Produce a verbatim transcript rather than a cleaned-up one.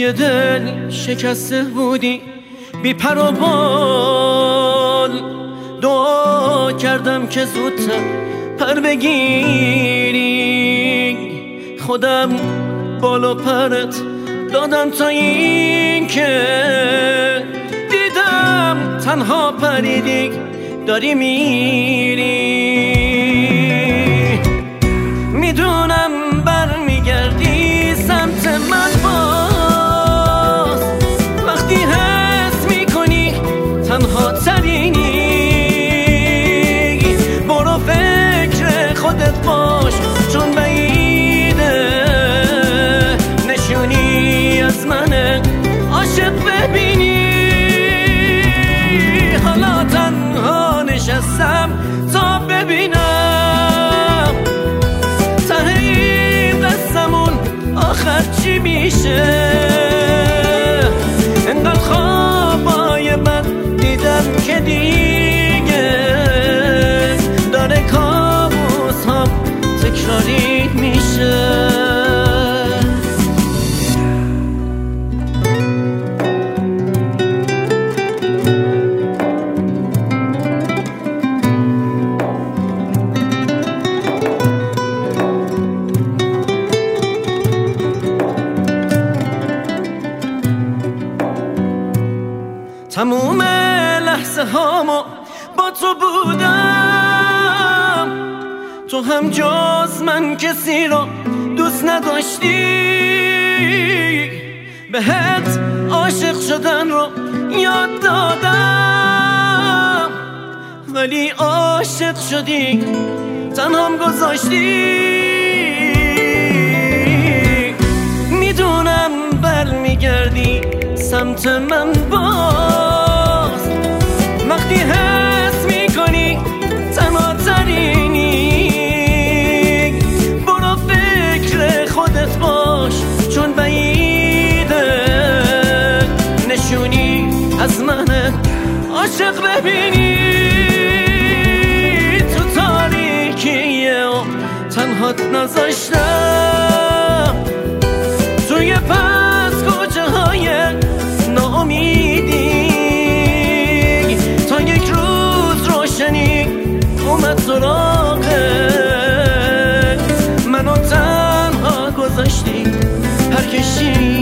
توی دل شکسته بودی بی پر و بال، دعا کردم که زودتر پر بگیری، خودم بالا پرت دادم تا این که دیدم تنها پریدی داری میری. میدونم برمیگردی سمت من باز، وقتی حس میکنی تنها ترینی، برو فکر خودت باش چون بعیده نشونی از من عاشق ببینی. حالا تنها نشستم تا ببینم ته این قصه‌مون آخر چی میشه. انقدر خوابای من دیدم که دیگه داره کابوس هم تکراری میشه. تموم لحظه هامو با تو بودم، تو هم جز من کسی رو دوست نداشتی، بهت عاشق شدن رو یاد دادم ولی عاشق شدی تنهام گذاشتی. میدونم برمیگردی سمت من باز، وقتی حس میکنی تنها ترینی، برو فکر خودت باش چون بعیده نشونی از من عاشق ببینی. تو تاریکی تنهات نذاشتم، توی پس کوچه های ناامیدی، تا یک روز روشنی اومد سراغت، منو تنها گذاشتی پرکشی